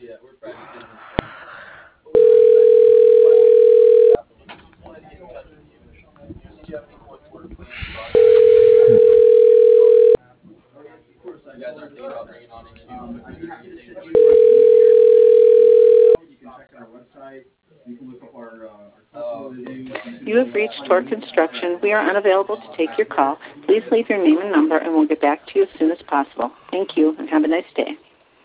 You have reached Tor Construction. We are unavailable to take your call. Please leave your name and number, and we'll get back to you as soon as possible. Thank you, and have a nice day.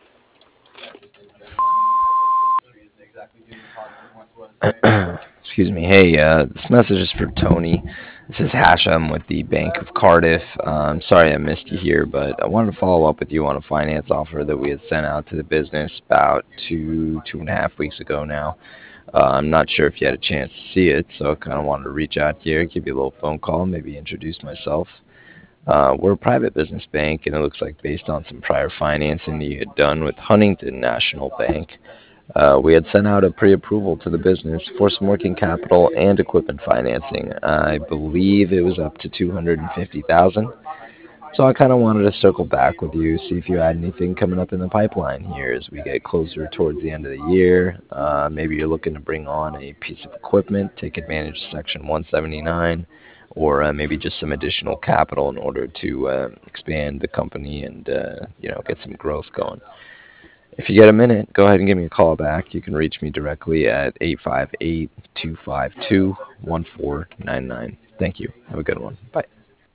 Excuse me. Hey, this message is for Tony. This is Hashem with the Bank of Cardiff. Sorry I missed you here, but I wanted to follow up with you on a finance offer that we had sent out to the business about 2.5 weeks ago now. I'm not sure if you had a chance to see it, so I kind of wanted to reach out here, give you a little phone call, maybe introduce myself. We're a private business bank, and it looks like based on some prior financing that you had done with Huntington National Bank, we had sent out a pre-approval to the business for some working capital and equipment financing. I believe it was up to 250,000. So I kind of wanted to circle back with you, see if you had anything coming up in the pipeline here as we get closer towards the end of the year. Maybe you're looking to bring on a piece of equipment, take advantage of Section 179, or maybe just some additional capital in order to expand the company and get some growth going. If you get a minute, go ahead and give me a call back. You can reach me directly at 858-252-1499. Thank you. Have a good one. Bye.